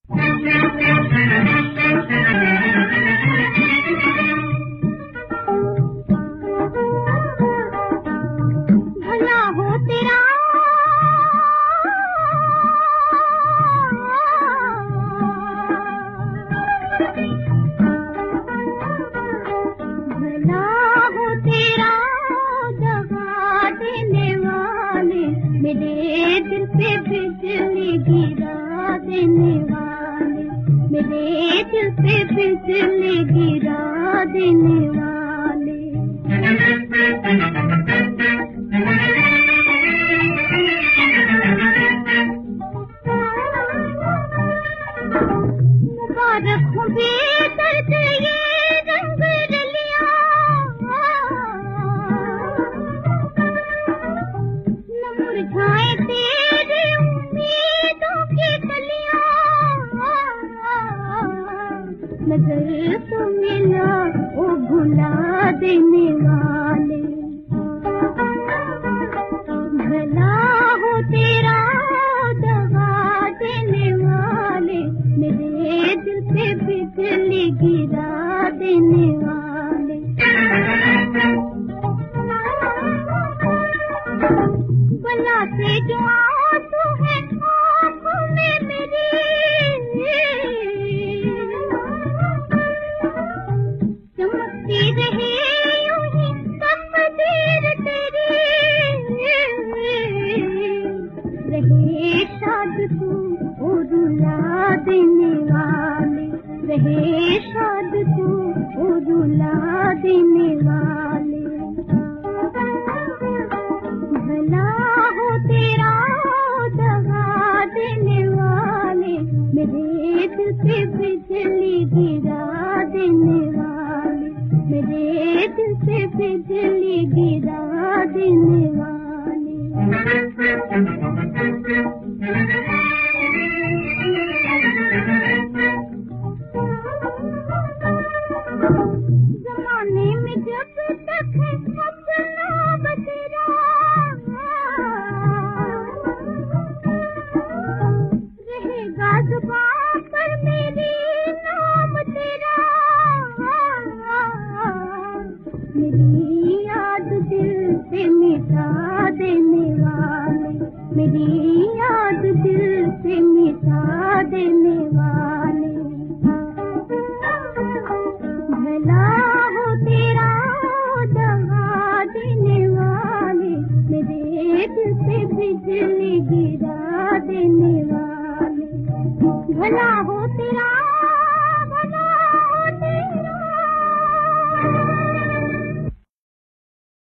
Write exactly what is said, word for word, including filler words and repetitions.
भला हो तेरा भला हो तेरा दगा देने वाले, मेरे दिल पे बिजली गिरा देने वाले, मेरे दिल पे बिजली गिरा देने वाले। मुबारक हो बेदर्द ये रंग रलिया, न मुरझाए तेरी उम्मीदों की कलियां। नजर तो मिला ओ भुला देने वाले, भला हो तेरा दगा देने वाले, मेरे दिल पे बिजली गिरा देने वाले। बला से जो आंसू है आंखों में मेरी, चमकती रही यूं ही तकदीर तेरी, रहे शाद तू ओ रुला देने वाले, रहे शाद तू ओ रुला देने वाले। भला हो तेरा दगा देने वाले, मेरे दिल पे बिजली गिरा देने वाले, मेरे दिल पे बिजली गिरा देने वाले। जमाने में जब तक है अपना बसेरा, रहेगा जुबान पर मेरी नाम तेरा, मेरी याद दिल से मिटा देने वाले, मेरी याद दिल से मिटा देने वाले। भला हो तेरा दगा देने वाले, मेरे दिल से बिजली गिरा देने वाले। भला हो तेरा